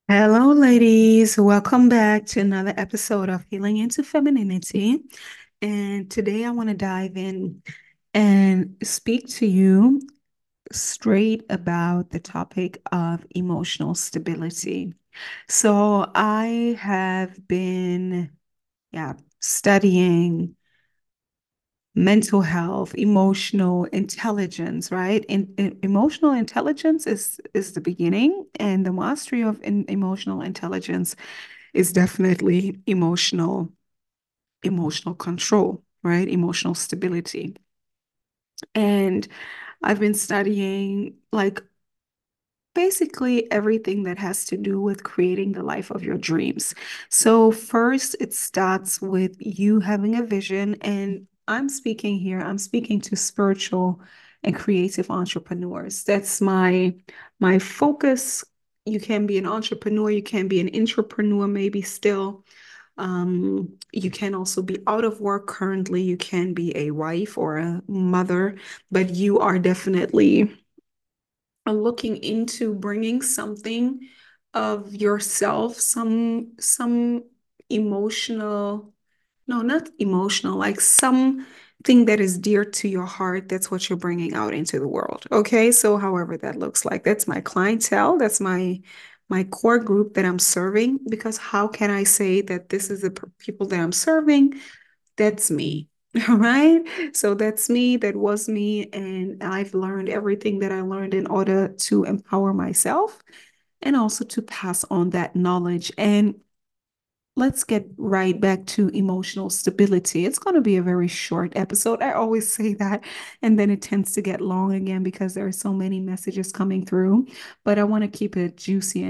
Hello, ladies. Welcome back to another episode of Healing into Femininity. And today I want to dive in and speak to you straight about the topic of emotional stability. So I have been, studying mental health, emotional intelligence, right? Emotional intelligence is the beginning, and the mastery of emotional intelligence is definitely emotional control, right? Emotional stability. And I've been studying like basically everything that has to do with creating the life of your dreams. So first it starts with you having a vision, and I'm speaking to spiritual and creative entrepreneurs. That's my focus. You can be an entrepreneur, you can be an intrapreneur, maybe still. You can also be out of work currently. You can be a wife or a mother, but you are definitely looking into bringing something of yourself, some emotional, no, not emotional, like something that is dear to your heart. That's what you're bringing out into the world. Okay, so however that looks like, that's my clientele. That's my core group that I'm serving. Because how can I say that this is the people that I'm serving? That's me. All right. So that's me. That was me. And I've learned everything that I learned in order to empower myself and also to pass on that knowledge. And let's get right back to emotional stability. It's going to be a very short episode. I always say that. And then it tends to get long again because there are so many messages coming through. But I want to keep it juicy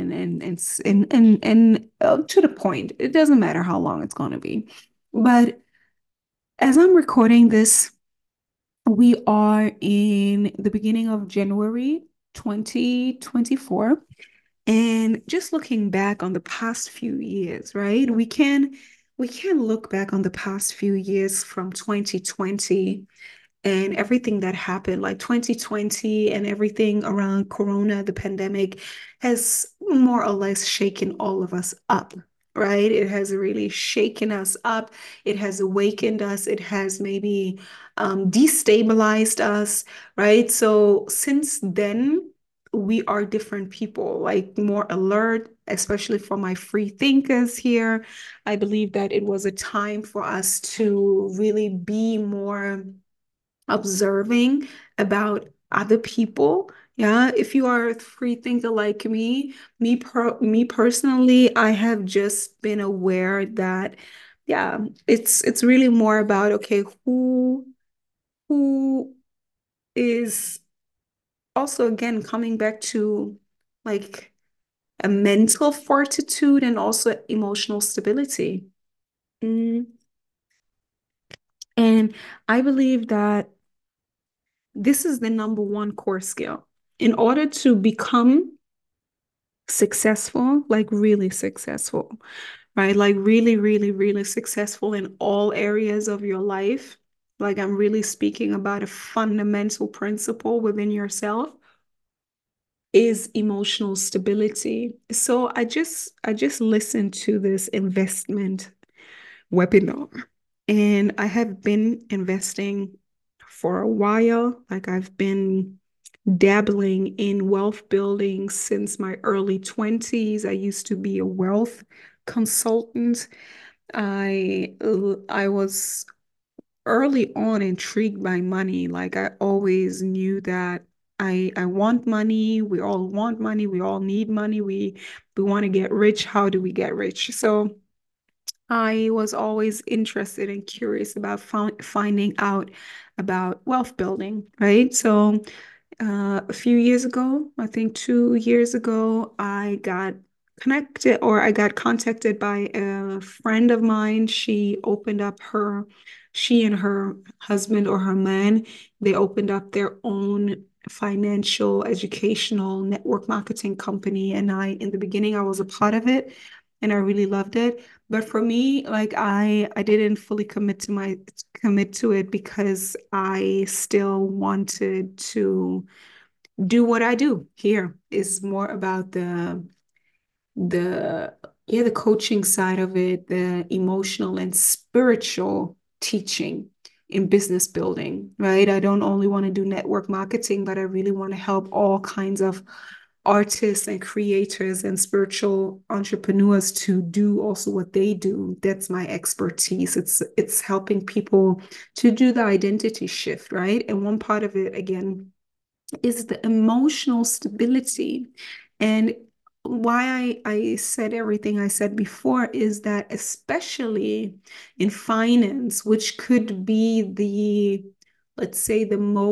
and to the point. It doesn't matter how long it's going to be. But as I'm recording this, we are in the beginning of January 2024. And just looking back on the past few years, right? We can look back on the past few years from 2020 and everything that happened, like 2020 and everything around Corona, the pandemic, has more or less shaken all of us up, right? It has really shaken us up. It has awakened us. It has maybe destabilized us, right? So since then, we are different people, like more alert, especially for my free thinkers here. I believe that it was a time for us to really be more observing about other people. Yeah, if you are a free thinker like me personally, I have just been aware that yeah, it's really more about okay, who is also again coming back to like a mental fortitude and also emotional stability. Mm. And I believe that this is the number one core skill. In order to become successful, like really successful, right? Like really, really, really successful in all areas of your life. Like I'm really speaking about a fundamental principle within yourself is emotional stability. So I just listened to this investment webinar, and I have been investing for a while. Like I've been dabbling in wealth building since my early 20s. I used to be a wealth consultant. I was early on intrigued by money. Like I always knew that I want money. We all want money. We all need money. We want to get rich. How do we get rich? So I was always interested and curious about finding out about wealth building, right? So a few years ago, I think 2 years ago, I got connected or I got contacted by a friend of mine. She and her husband or her man, they opened up their own financial educational network marketing company. And in the beginning, I was a part of it and I really loved it. But for me, like I didn't fully commit to it because I still wanted to do what I do here is more about the yeah, the coaching side of it, the emotional and spiritual teaching in business building, right? I don't only want to do network marketing, but I really want to help all kinds of artists and creators and spiritual entrepreneurs to do also what they do. That's my expertise. It's helping people to do the identity shift, right? And one part of it again is the emotional stability. And why I said everything I said before is that, especially in finance, which could be let's say,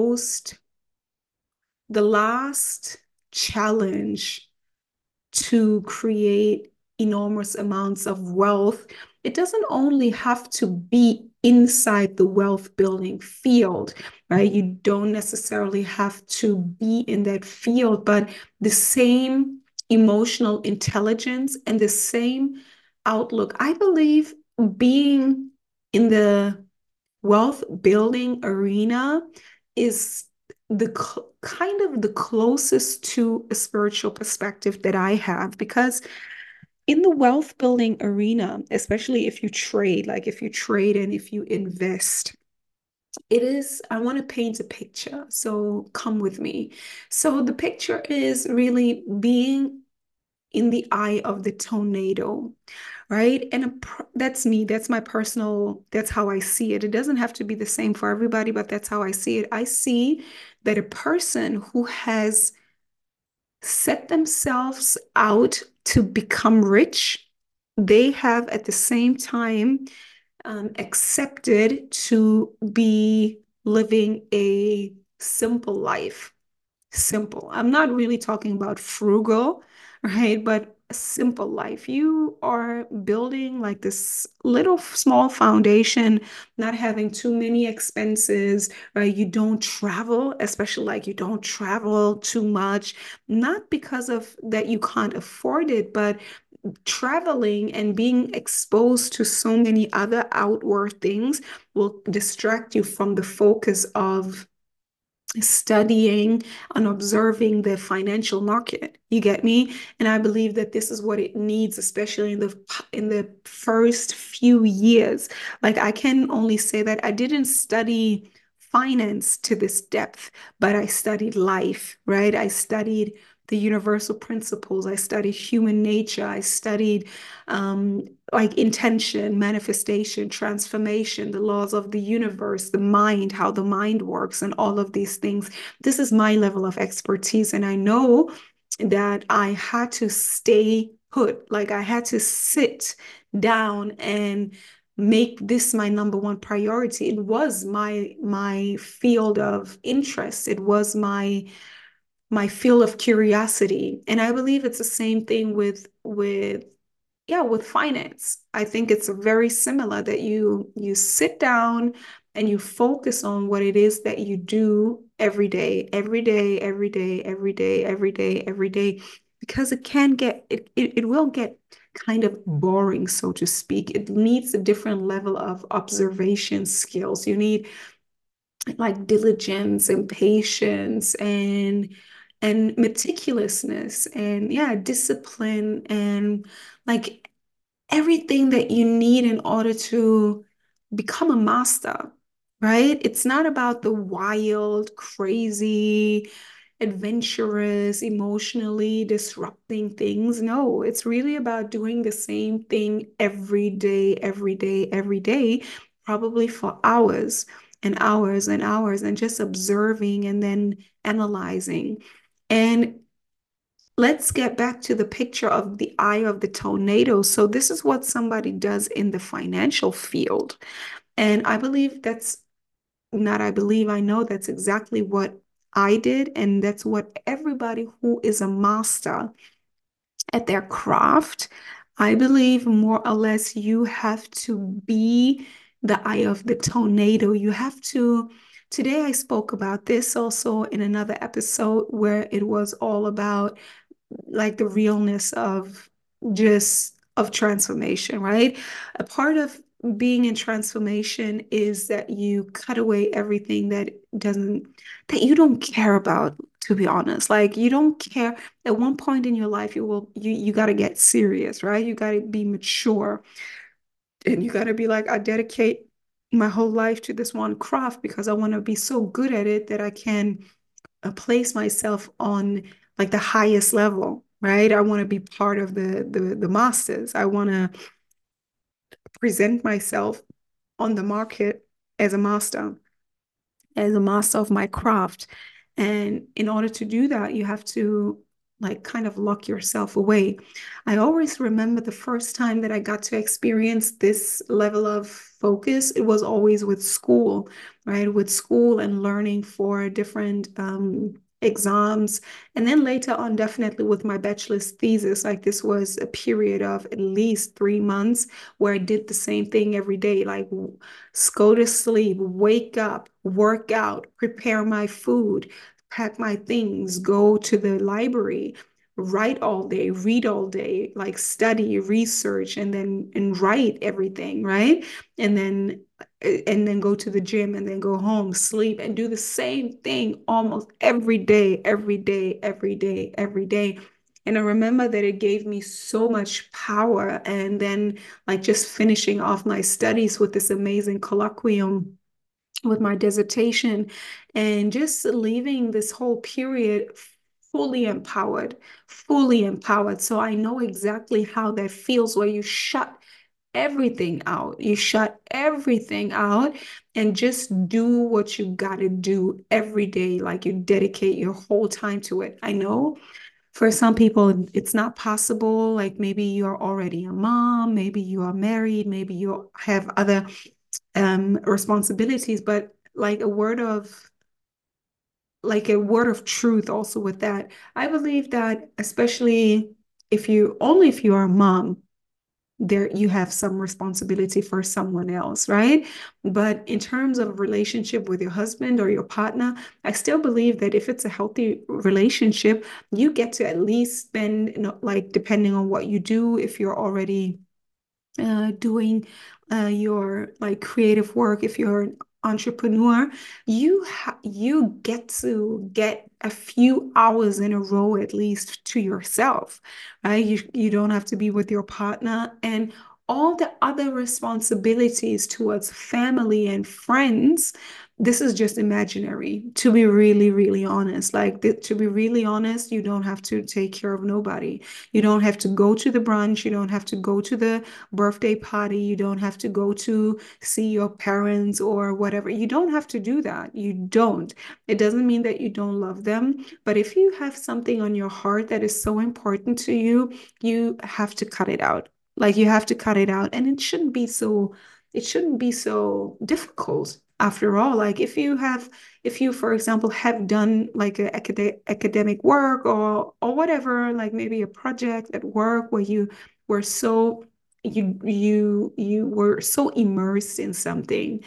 the last challenge to create enormous amounts of wealth, it doesn't only have to be inside the wealth building field, right? You don't necessarily have to be in that field, but the same emotional intelligence and the same outlook. I believe being in the wealth building arena is kind of the closest to a spiritual perspective that I have, because in the wealth building arena, especially if you trade, like if you trade and if you invest, I want to paint a picture. So come with me. So the picture is really being in the eye of the tornado, right? And that's me. That's my personal, that's how I see it. It doesn't have to be the same for everybody, but that's how I see it. I see that a person who has set themselves out to become rich, they have at the same time accepted to be living a simple life. Simple. I'm not really talking about frugal, right? But a simple life. You are building like this little small foundation, not having too many expenses, right? You don't travel, especially like you don't travel too much, not because of that you can't afford it, but traveling and being exposed to so many other outward things will distract you from the focus of studying and observing the financial market. You get me? And I believe that this is what it needs, especially in the first few years. Like I can only say that I didn't study finance to this depth, but I studied life, right? I studied the universal principles. I studied human nature. I studied like intention, manifestation, transformation, the laws of the universe, the mind, how the mind works, and all of these things. This is my level of expertise. And I know that I had to stay put, like I had to sit down and make this my number one priority. It was my field of interest. It was my field of curiosity. And I believe it's the same thing with finance. I think it's very similar that you sit down and you focus on what it is that you do every day, every day, every day, every day, every day, every day, because it will get kind of boring, so to speak. It needs a different level of observation skills. You need like diligence and patience and meticulousness and yeah, discipline and like everything that you need in order to become a master, right? It's not about the wild, crazy, adventurous, emotionally disrupting things. No, it's really about doing the same thing every day, every day, every day, probably for hours and hours and hours, and just observing and then analyzing. And let's get back to the picture of the eye of the tornado. So, this is what somebody does in the financial field. And I believe that's not, I believe, I know that's exactly what I did. And that's what everybody who is a master at their craft, I believe more or less you have to be the eye of the tornado. You have to. Today, I spoke about this also in another episode where it was all about like the realness of just of transformation, right? A part of being in transformation is that you cut away everything that doesn't that you don't care about. to be honest. Like you don't care. At one point in your life, you got to get serious, right? You got to be mature and you got to be like, I dedicate my whole life to this one craft because I want to be so good at it that I can place myself on like the highest level, right? I want to be part of the masters. I want to present myself on the market as a master, as a master of my craft. And in order to do that, you have to like kind of lock yourself away. I always remember the first time that I got to experience this level of focus. It was always with school, right? With school and learning for different exams. And then later on, definitely with my bachelor's thesis, like this was a period of at least 3 months where I did the same thing every day, like go to sleep, wake up, work out, prepare my food, pack my things, go to the library, write all day, read all day, like study, research, and write everything, right? And then and then go to the gym and then go home, sleep, and do the same thing almost every day, every day, every day, every day. And I remember that it gave me so much power. And then, like, just finishing off my studies with this amazing colloquium with my dissertation and just leaving this whole period fully empowered, fully empowered. So I know exactly how that feels where you shut everything out. You shut everything out and just do what you got to do every day. Like you dedicate your whole time to it. I know for some people, it's not possible. Like maybe you're already a mom, maybe you are married, maybe you have other responsibilities, but like a word of truth also with that. I believe that especially if you are a mom, there you have some responsibility for someone else, right? But in terms of relationship with your husband or your partner, I still believe that if it's a healthy relationship, you get to at least spend, like depending on what you do, if you're already doing your like creative work, if you're an entrepreneur, you get to get a few hours in a row at least to yourself, right? You don't have to be with your partner and all the other responsibilities towards family and friends. This is just imaginary, to be really, really honest. Like, to be really honest, you don't have to take care of nobody. You don't have to go to the brunch. You don't have to go to the birthday party. You don't have to go to see your parents or whatever. You don't have to do that. You don't. It doesn't mean that you don't love them. But if you have something on your heart that is so important to you, you have to cut it out. Like you have to cut it out. And it shouldn't be so difficult after all. Like if you, for example, have done like a academic work or whatever, like maybe a project at work where were so you were so immersed in something.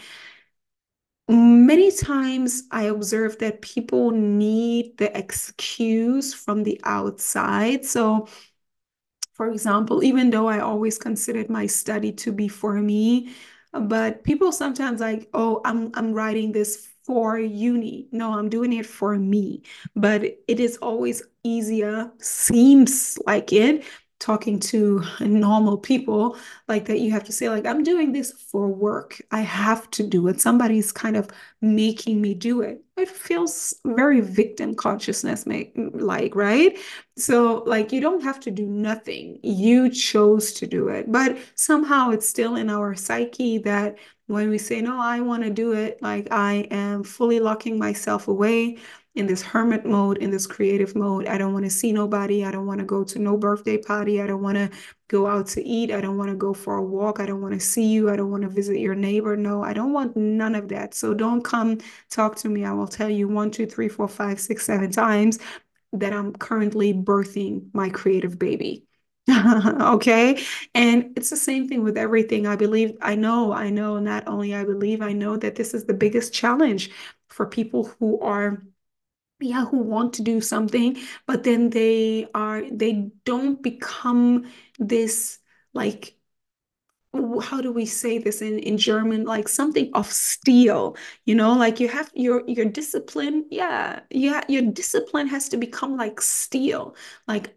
Many times I observe that people need the excuse from the outside. So for example, even though I always considered my study to be for me, but people sometimes like, oh, I'm writing this for uni. No, I'm doing it for me. But it is always easier, seems like it, talking to normal people like that. You have to say, like, I'm doing this for work. I have to do it. Somebody's kind of making me do it. It feels very victim consciousness, like, right? So, like, you don't have to do nothing. You chose to do it. But somehow it's still in our psyche that when we say, no, I want to do it, like, I am fully locking myself away in this hermit mode, in this creative mode. I don't want to see nobody. I don't want to go to no birthday party. I don't want to go out to eat. I don't want to go for a walk. I don't want to see you. I don't want to visit your neighbor. No, I don't want none of that. So don't come talk to me. I will tell you one, two, three, four, five, six, 7 times that I'm currently birthing my creative baby. Okay. And it's the same thing with everything. I know, not only I believe, I know that this is the biggest challenge for people who are, yeah, who want to do something, but then they don't become this like how do we say this in German? Like something of steel, like you have your discipline. Yeah, yeah, your discipline has to become like steel, like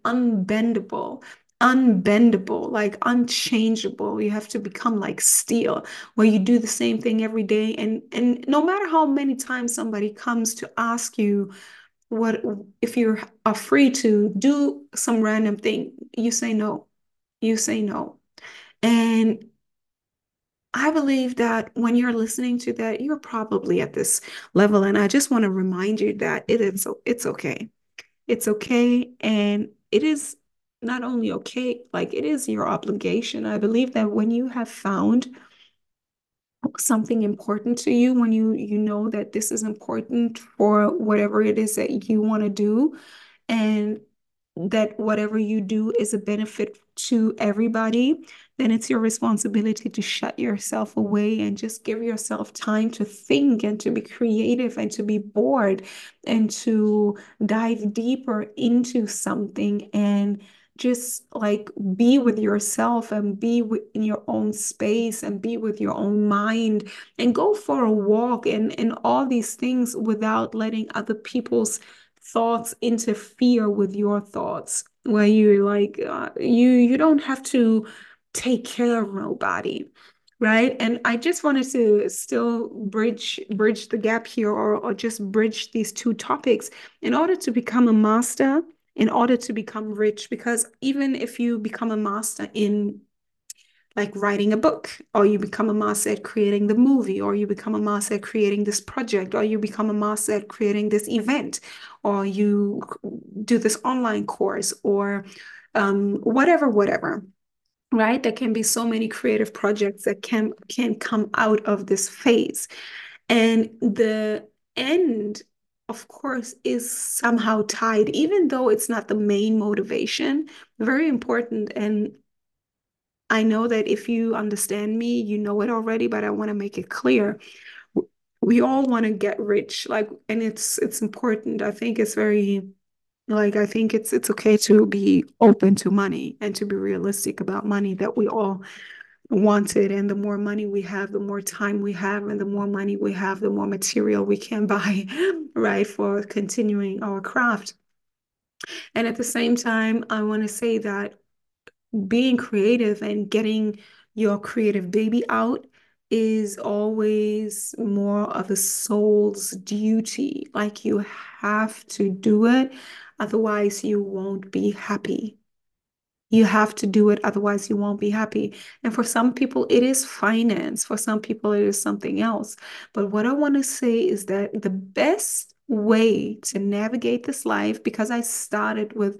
unbendable, like unchangeable. You have to become like steel, where you do the same thing every day, and no matter how many times somebody comes to ask you what if you are free to do some random thing, you say no. You say no. And I believe that when you're listening to that, you're probably at this level. And I just want to remind you that it's okay. It's okay. And it is not only okay, like it is your obligation. I believe that when you have found something important to you, when you know that this is important for whatever it is that you want to do, and that whatever you do is a benefit to everybody, then it's your responsibility to shut yourself away and just give yourself time to think and to be creative and to be bored and to dive deeper into something and just like be with yourself and in your own space and be with your own mind and go for a walk and all these things without letting other people's thoughts interfere with your thoughts, where you like you don't have to take care of nobody, right? And I just wanted to still bridge the gap here, or just bridge these two topics in order to become a master, in order to become rich. Because even if you become a master in like writing a book, or you become a master at creating the movie, or you become a master at creating this project, or you become a master at creating this event, or you do this online course, or whatever, right? There can be so many creative projects that can come out of this phase. And the end, of course, is somehow tied, even though it's not the main motivation, very important. And I know that if you understand me, you know it already, but I want to make it clear. We all want to get rich, like, and it's important. I think it's very like I think it's okay to be open to money and to be realistic about money, that we all want it. And the more money we have, the more time we have, and the more money we have, the more material we can buy, right, for continuing our craft. And at the same time, I want to say that being creative and getting your creative baby out is always more of a soul's duty. Like you have to do it, otherwise you won't be happy. You have to do it, otherwise you won't be happy. And for some people, it is finance. For some people, it is something else. But what I want to say is that the best way to navigate this life, because I started with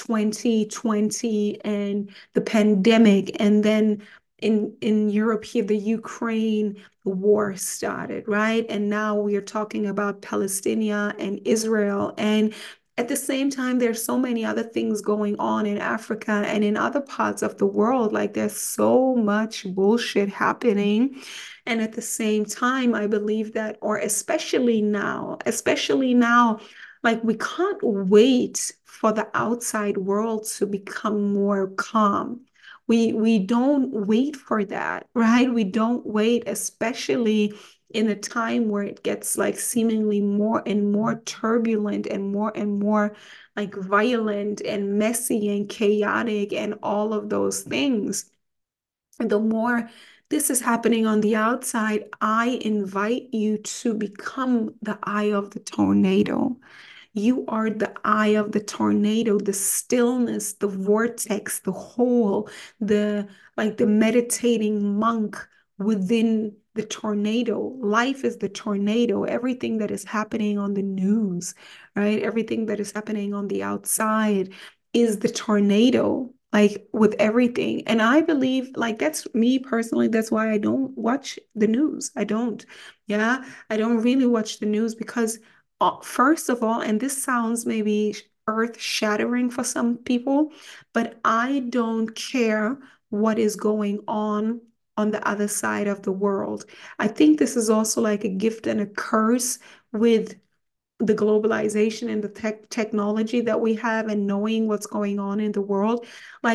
2020 and the pandemic, and then in Europe here, the Ukraine war started, right? And now we are talking about Palestine and Israel. And at the same time, there's so many other things going on in Africa and in other parts of the world. Like there's so much bullshit happening. And at the same time, I believe that, or especially now, like we can't wait for the outside world to become more calm. We don't wait for that, right? We don't wait, especially in a time where it gets like seemingly more and more turbulent and more like violent and messy and chaotic and all of those things. And the more this is happening on the outside, I invite you to become the eye of the tornado. You are the eye of the tornado, the stillness, the vortex, the hole, the like the meditating monk within the tornado. Life is the tornado. Everything that is happening on the news, right? Everything that is happening on the outside is the tornado. Like with everything. And I believe, like, that's me personally. That's why I don't watch the news. I don't. Yeah. I don't really watch the news because first of all, and this sounds maybe earth-shattering for some people, but I don't care what is going on the other side of the world. I think this is also like a gift and a curse with the globalization and the technology that we have and knowing what's going on in the world. Like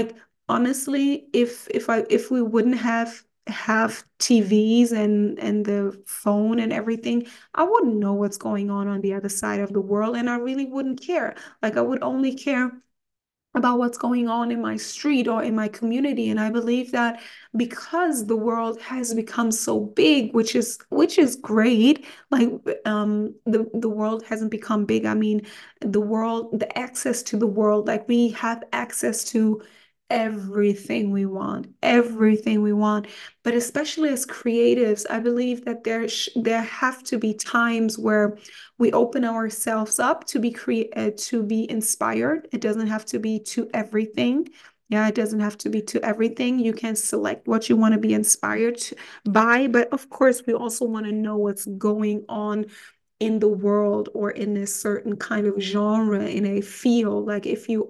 honestly, if we wouldn't have TVs and the phone and everything, I wouldn't know what's going on the other side of the world, and I really wouldn't care. Like I would only care about what's going on in my street or in my community. And I believe that because the world has become so big, which is great, like the world hasn't become big. I mean, the world, the access to the world, like we have access to everything we want. But especially as creatives, I believe that there have to be times where we open ourselves up to to be inspired. It doesn't have to be to everything. Yeah, it doesn't have to be to everything. You can select what you want to be inspired by, but of course, we also want to know what's going on in the world or in a certain kind of genre, in a field. Like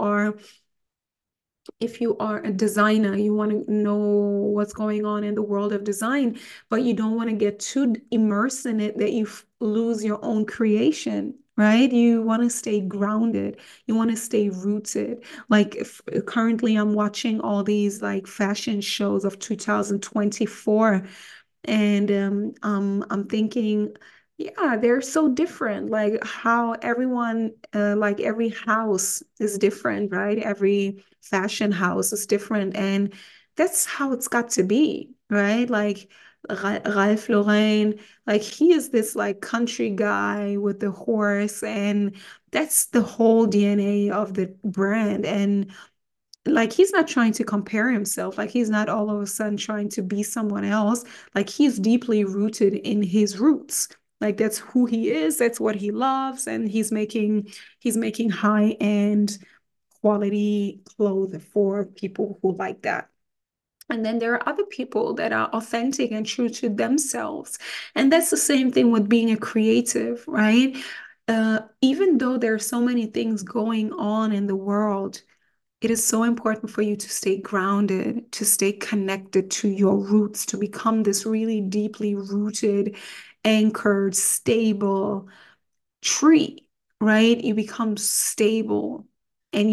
if you are a designer, you want to know what's going on in the world of design, but you don't want to get too immersed in it that you lose your own creation, right? You want to stay grounded. You want to stay rooted. Like if, currently, I'm watching all these like fashion shows of 2024, and I'm thinking, yeah, they're so different. Like how everyone, like every house is different, right? Every fashion house is different. And that's how it's got to be, right? Like Ralph Lauren, like he is this like country guy with the horse, and that's the whole DNA of the brand. And like he's not trying to compare himself, like he's not all of a sudden trying to be someone else. Like he's deeply rooted in his roots. Like that's who he is, that's what he loves, and he's making high-end quality clothes for people who like that. And then there are other people that are authentic and true to themselves. And that's the same thing with being a creative, right? Even though there are so many things going on in the world, it is so important for you to stay grounded, to stay connected to your roots, to become this really deeply rooted, anchored, stable tree, right? You become stable and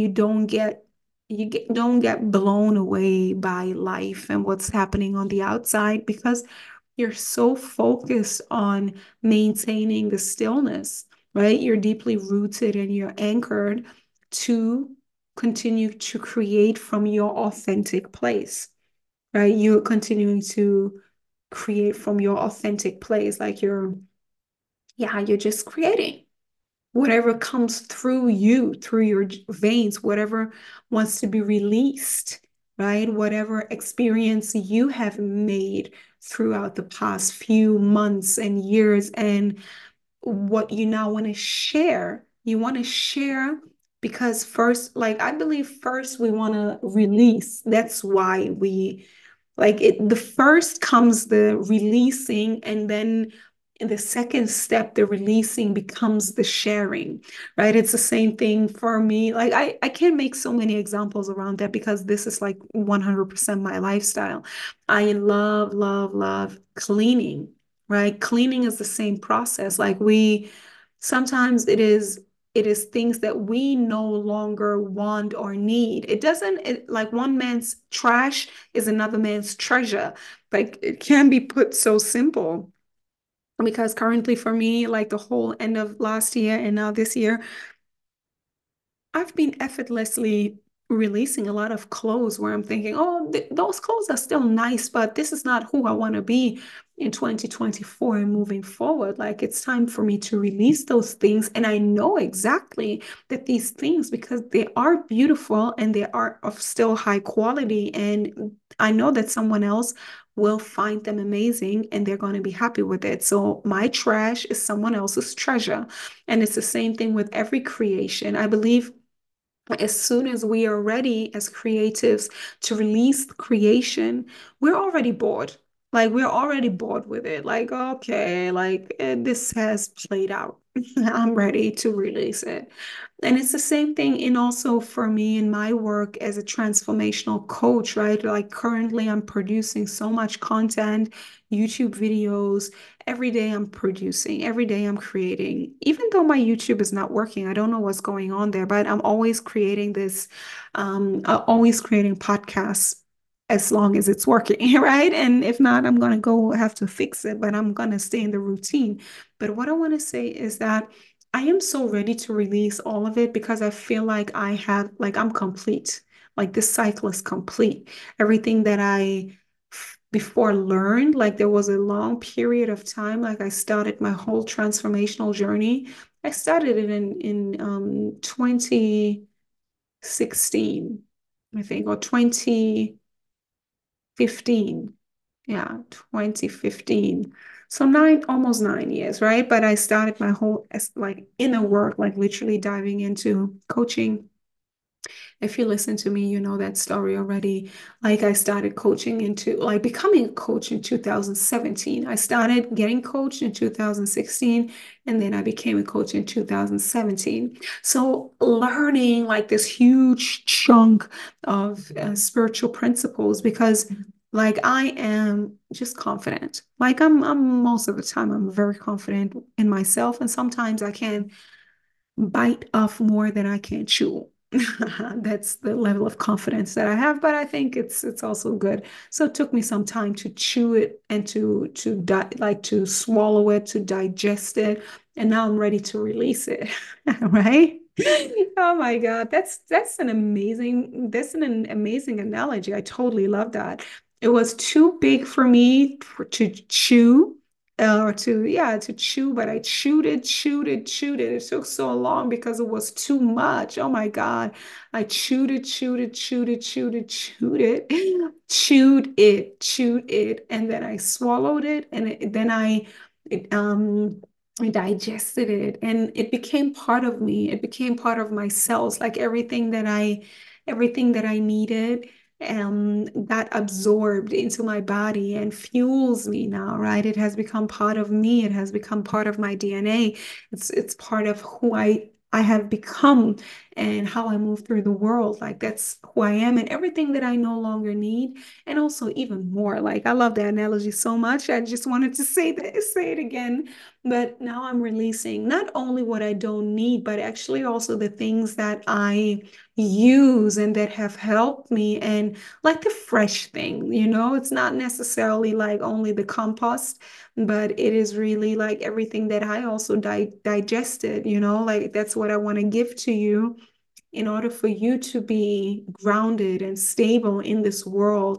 don't get blown away by life and what's happening on the outside because you're so focused on maintaining the stillness, right? You're deeply rooted and you're anchored to continue to create from your authentic place, right? You're continuing to create from your authentic place, like you're just creating whatever comes through you, through your veins, whatever wants to be released, right? Whatever experience you have made throughout the past few months and years, and what you now want to share. You want to share because first, like I believe first we want to release. That's why we like it. The first comes the releasing, and then in the second step, the releasing becomes the sharing, right? It's the same thing for me. Like I can make so many examples around that because this is like 100% my lifestyle. I love, love, love cleaning, right? Cleaning is the same process. Like we sometimes it is things that we no longer want or need. It doesn't like one man's trash is another man's treasure. Like it can be put so simple because currently for me, like the whole end of last year and now this year, I've been effortlessly releasing a lot of clothes where I'm thinking, oh, those clothes are still nice, but this is not who I want to be in 2024 and moving forward. Like it's time for me to release those things. And I know exactly that these things, because they are beautiful and they are of still high quality. And I know that someone else will find them amazing and they're going to be happy with it. So my trash is someone else's treasure. And it's the same thing with every creation. I believe as soon as we are ready as creatives to release creation, we're already bored. Like we're already bored with it. Like, okay, like this has played out. I'm ready to release it. And it's the same thing in also for me in my work as a transformational coach, right? Like currently I'm producing so much content, YouTube videos. Every day I'm producing, every day I'm creating. Even though my YouTube is not working, I don't know what's going on there, but I'm always creating this, always creating podcasts as long as it's working, right? And if not, I'm gonna go have to fix it, but I'm gonna stay in the routine. But what I want to say is that I am so ready to release all of it because I feel like I have, like, I'm complete. Like, this cycle is complete. Everything that I before learned, like, there was a long period of time, like, I started my whole transformational journey. I started it in 2016, I think, or 2015. Yeah, 2015. So almost 9 years, right? But I started my whole like inner work, like literally diving into coaching. If you listen to me, you know that story already. Like I started coaching into like becoming a coach in 2017. I started getting coached in 2016, and then I became a coach in 2017. So learning like this huge chunk of spiritual principles because like I am just confident. Like I'm most of the time I'm very confident in myself, and sometimes I can bite off more than I can chew. That's the level of confidence that I have, but I think it's also good. So it took me some time to chew it and like to swallow it, to digest it, and now I'm ready to release it. Right? Oh my God, that's an amazing analogy. I totally love that. It was too big for me to chew or to chew, but I chewed it. It took so long because it was too much. Oh my God. I chewed it, and then I swallowed it, and then it, I digested it, and it became part of me. It became part of my cells, like everything that I needed that absorbed into my body and fuels me now, right? It has become part of me. It has become part of my DNA. It's part of who I have become and how I move through the world. Like that's who I am and everything that I no longer need. And also even more. Like I love that analogy so much. I just wanted to say it again. But now I'm releasing not only what I don't need, but actually also the things that I use and that have helped me and like the fresh thing, it's not necessarily like only the compost, but it is really like everything that I also digested, like that's what I want to give to you in order for you to be grounded and stable in this world,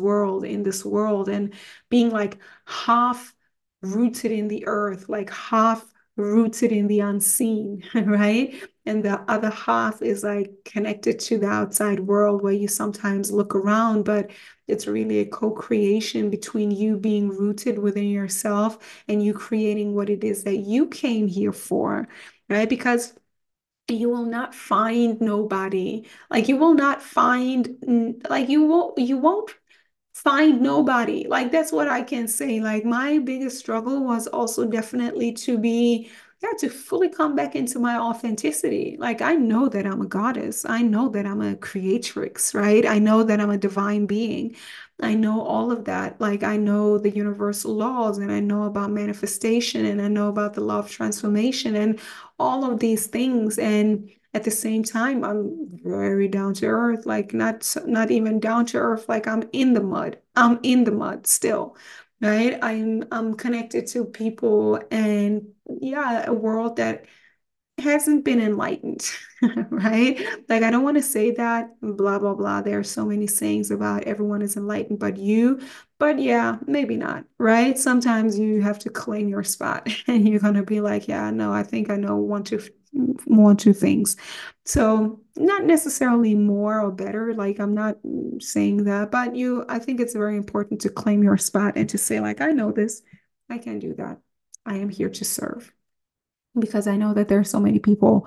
and being like half rooted in the earth, like half rooted in the unseen, right? And the other half is like connected to the outside world where you sometimes look around, but it's really a co-creation between you being rooted within yourself and you creating what it is that you came here for, right? Because you will not find nobody. Like you will not find like you won't find nobody. Like that's what I can say. Like my biggest struggle was also definitely to fully come back into my authenticity. Like I know that I'm a goddess. I know that I'm a creatrix, right? I know that I'm a divine being. I know all of that. Like I know the universal laws and I know about manifestation and I know about the law of transformation and all of these things. And at the same time, I'm very down to earth, like not even down to earth, like I'm in the mud. I'm in the mud still, right? I'm connected to people and yeah, a world that hasn't been enlightened, right? Like, I don't want to say that, blah, blah, blah. There are so many sayings about everyone is enlightened but you. But yeah, maybe not, right? Sometimes you have to claim your spot and you're going to be like, yeah, no, I think I know one, two things. So, not necessarily more or better. Like, I'm not saying that, but I think it's very important to claim your spot and to say, like, I know this, I can do that. I am here to serve because I know that there are so many people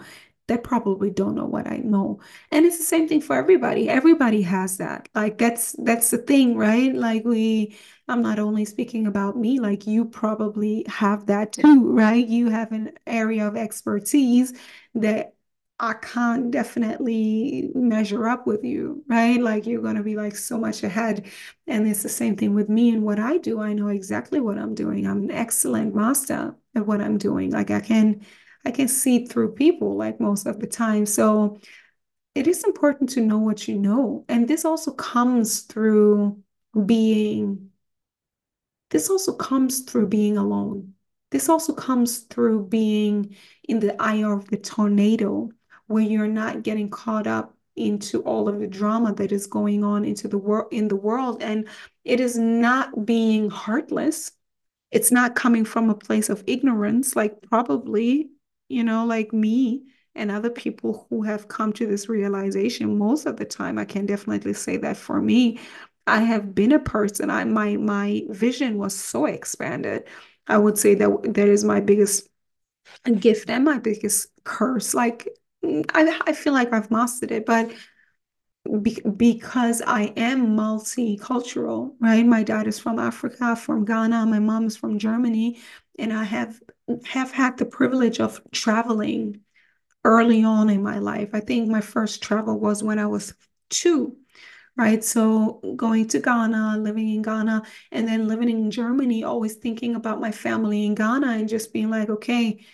that probably don't know what I know. And it's the same thing for everybody. Everybody has that. Like that's the thing, right? Like I'm not only speaking about me, like you probably have that too, right? You have an area of expertise that I can't definitely measure up with you, right? Like you're going to be like so much ahead. And it's the same thing with me and what I do. I know exactly what I'm doing. I'm an excellent master at what I'm doing. Like I can see through people like most of the time. So it is important to know what you know. And being this also comes through being alone. This also comes through being in the eye of the tornado, where you're not getting caught up into all of the drama that is going on into the world in the world. And it is not being heartless. It's not coming from a place of ignorance, like probably, like me and other people who have come to this realization. Most of the time, I can definitely say that for me, I have been a person. My vision was so expanded. I would say that that is my biggest gift and my biggest curse. Like I feel like I've mastered it, but because I am multicultural, right? My dad is from Africa, from Ghana, my mom is from Germany, and I have had the privilege of traveling early on in my life. I think my first travel was when I was 2, right? So going to Ghana, living in Ghana, and then living in Germany, always thinking about my family in Ghana and just being like, okay,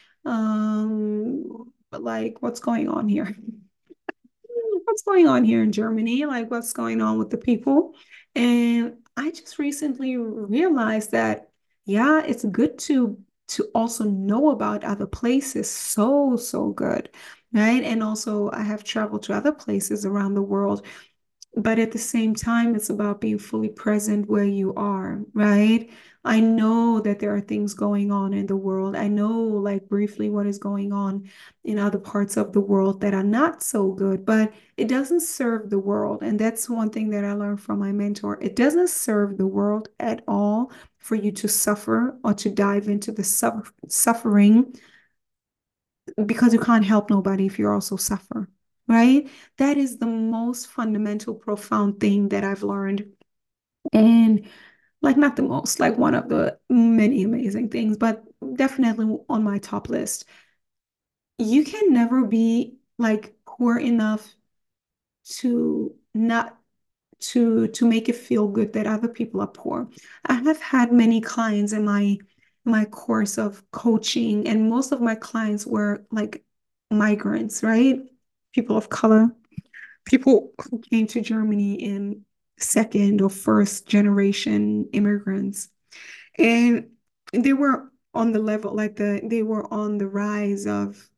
like what's going on here? What's going on here in Germany? Like, what's going on with the people? And I just recently realized that, yeah, it's good to also know about other places. So, so good, right? And also, I have traveled to other places around the world, but at the same time, it's about being fully present where you are, right? I know that there are things going on in the world. I know, like, briefly what is going on in other parts of the world that are not so good, but it doesn't serve the world. And that's one thing that I learned from my mentor. It doesn't serve the world at all for you to suffer or to dive into the suffering because you can't help nobody if you also suffer, right? That is the most fundamental, profound thing that I've learned. And like, not the most, like one of the many amazing things, but definitely on my top list. You can never be like poor enough to not to make it feel good that other people are poor. I have had many clients in my course of coaching, and most of my clients were like migrants, right? People of color, people who came to Germany in second or first generation immigrants. And they were on the level, like they were on the rise of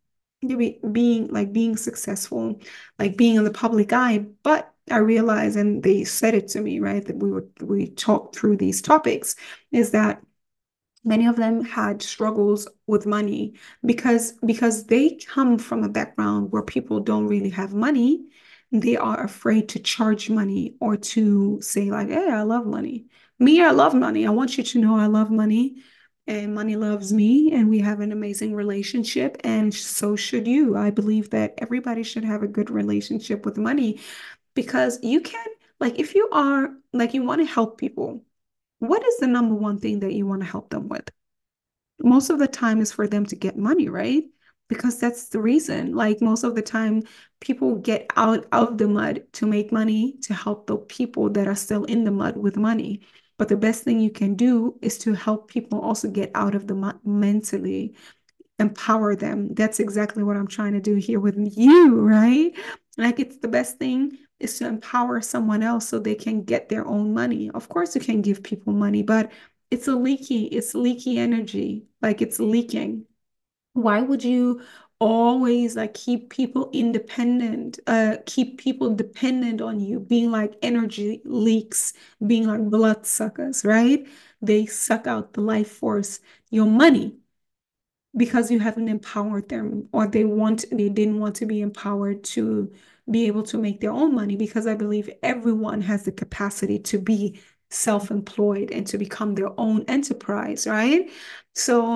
being successful, like being in the public eye. But I realized, and they said it to me, right, that we talked through these topics, is that many of them had struggles with money because they come from a background where people don't really have money. They are afraid to charge money or to say like, hey, I love money. Me, I love money. I want you to know I love money and money loves me and we have an amazing relationship and so should you. I believe that everybody should have a good relationship with money because you can, like, if you are like you want to help people, what is the number one thing that you want to help them with? Most of the time is for them to get money, right? Because that's the reason. Like most of the time, people get out of the mud to make money to help the people that are still in the mud with money. But the best thing you can do is to help people also get out of the mud mentally, empower them. That's exactly what I'm trying to do here with you, right? Like it's the best thing is to empower someone else so they can get their own money. Of course, you can give people money, but it's leaky energy. Like it's leaking. Why would you always like keep people independent, keep people dependent on you, being like energy leaks, being like blood suckers, right? They suck out the life force, your money because you haven't empowered them or they didn't want to be empowered to be able to make their own money because I believe everyone has the capacity to be self-employed and to become their own enterprise, right? So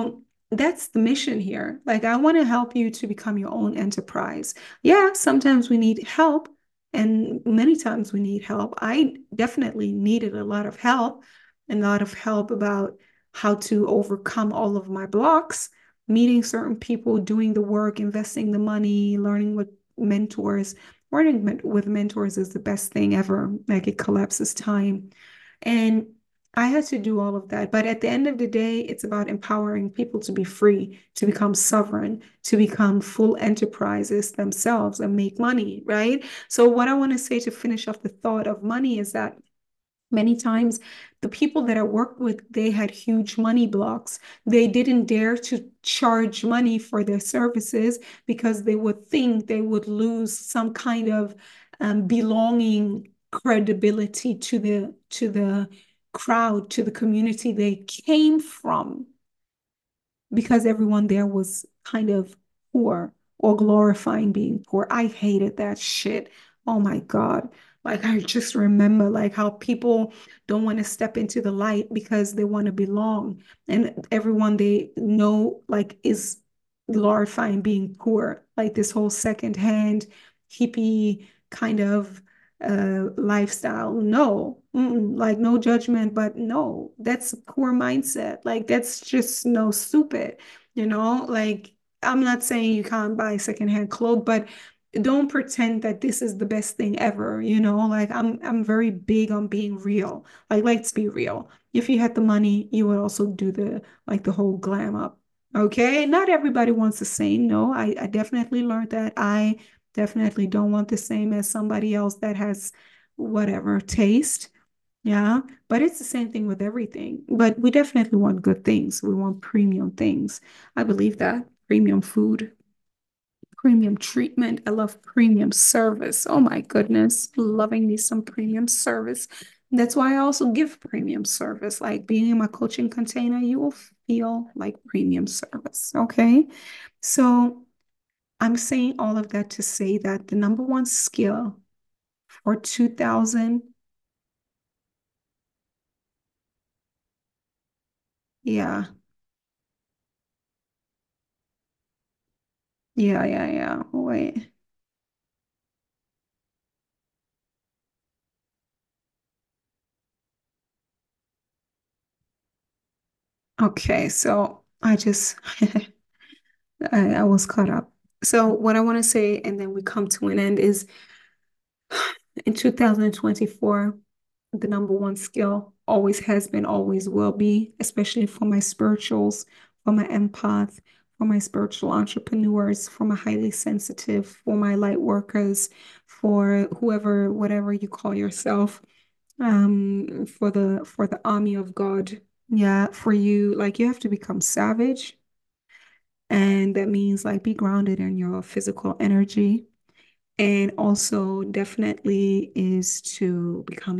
that's the mission here. Like, I want to help you to become your own enterprise. Yeah, sometimes we need help, and many times we need help. I definitely needed a lot of help, and a lot of help about how to overcome all of my blocks, meeting certain people, doing the work, investing the money, learning with mentors. Learning with mentors is the best thing ever. Like, it collapses time. And I had to do all of that. But at the end of the day, it's about empowering people to be free, to become sovereign, to become full enterprises themselves and make money, right? So, what I want to say to finish off the thought of money is that many times the people that I worked with, they had huge money blocks. They didn't dare to charge money for their services because they would think they would lose some kind of belonging credibility to the crowd, to the community they came from, because everyone there was kind of poor or glorifying being poor. I hated that shit. Oh my God. Like, I just remember like how people don't want to step into the light because they want to belong. And everyone they know like is glorifying being poor. Like this whole secondhand hippie kind of lifestyle. No, like no judgment, but no, that's a poor mindset. Like that's just no stupid, like I'm not saying you can't buy secondhand clothes, but don't pretend that this is the best thing ever, like I'm very big on being real. Like let's be real. If you had the money, you would also do the whole glam up. Okay, not everybody wants the same. No, I definitely learned that. I definitely don't want the same as somebody else that has whatever taste. Yeah, but it's the same thing with everything. But we definitely want good things. We want premium things. I believe that. Premium food, premium treatment. I love premium service. Oh my goodness, loving me some premium service. That's why I also give premium service. Like being in my coaching container, you will feel like premium service. Okay. So I'm saying all of that to say that the number one skill for 2000, yeah, yeah. Wait. Okay, so I just I was caught up. So what I want to say, and then we come to an end, is in 2024, the number one skill always has been, always will be, especially for my spirituals, for my empath, for my spiritual entrepreneurs, for my highly sensitive, for my light workers, for whoever, whatever you call yourself, for the army of God. Yeah, for you, like you have to become savage. And that means like be grounded in your physical energy. And also definitely is to become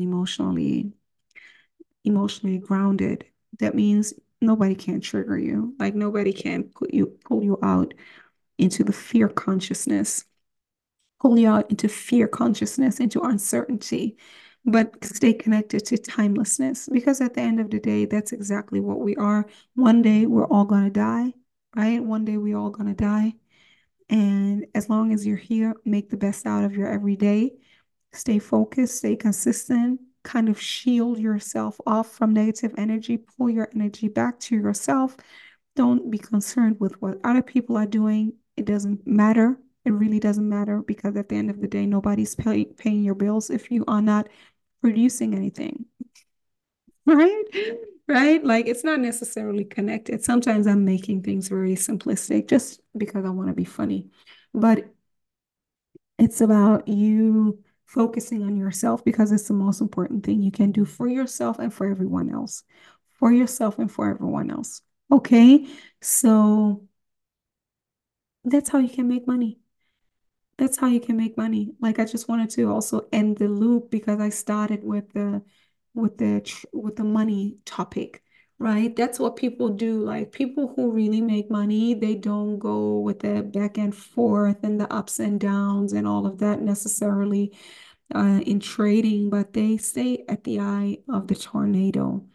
emotionally grounded. That means nobody can trigger you. Like nobody can pull you out into the fear consciousness, pull you out into fear consciousness, into uncertainty, but stay connected to timelessness. Because at the end of the day, that's exactly what we are. One day we're all gonna die, right? One day we all gonna die. And as long as you're here, make the best out of your everyday. Stay focused, stay consistent, kind of shield yourself off from negative energy, pull your energy back to yourself. Don't be concerned with what other people are doing. It doesn't matter. It really doesn't matter because at the end of the day, nobody's paying your bills if you are not producing anything, right? Right? Like it's not necessarily connected. Sometimes I'm making things very simplistic just because I want to be funny. But it's about you focusing on yourself because it's the most important thing you can do for yourself and for everyone else. For yourself and for everyone else. Okay? So that's how you can make money. That's how you can make money. Like I just wanted to also end the loop because I started with the money topic, right? That's what people do. Like people who really make money, they don't go with the back and forth and the ups and downs and all of that necessarily in trading, but they stay at the eye of the tornado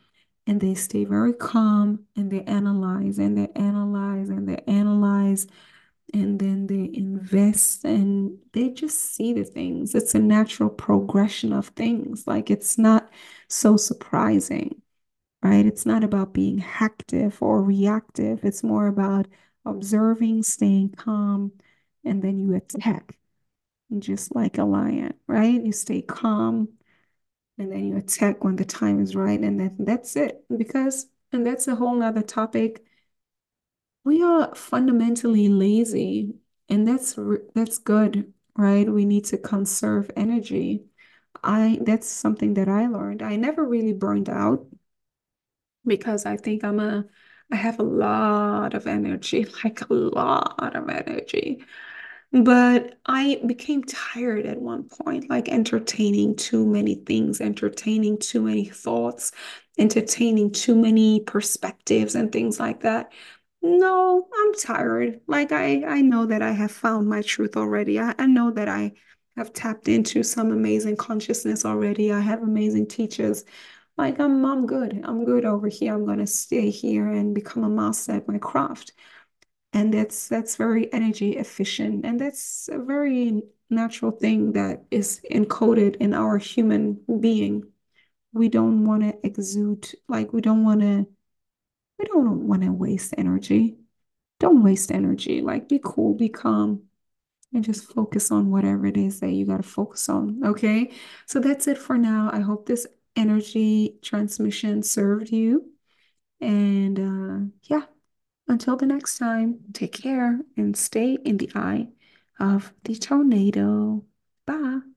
and they stay very calm and they analyze and they analyze and they analyze and then they invest and they just see the things. It's a natural progression of things. Like it's not so surprising, right? It's not about being active or reactive. It's more about observing, staying calm, and then you attack, just like a lion, right? You stay calm and then you attack when the time is right, and that's it. Because, and that's a whole nother topic. We are fundamentally lazy, and that's good, right? We need to conserve energy. That's something that I learned. I never really burned out because I think I have a lot of energy, like a lot of energy. But I became tired at one point, like entertaining too many things, entertaining too many thoughts, entertaining too many perspectives and things like that. No, I'm tired. Like I know that I have found my truth already. I know that I have tapped into some amazing consciousness already. I have amazing teachers. Like I'm good. I'm good over here. I'm gonna stay here and become a master at my craft. And that's very energy efficient. And that's a very natural thing that is encoded in our human being. We don't want to exude, like we don't want to waste energy. Don't waste energy. Like be cool, be calm, and just focus on whatever it is that you got to focus on. Okay. So that's it for now. I hope this energy transmission served you. And yeah, until the next time, take care and stay in the eye of the tornado. Bye.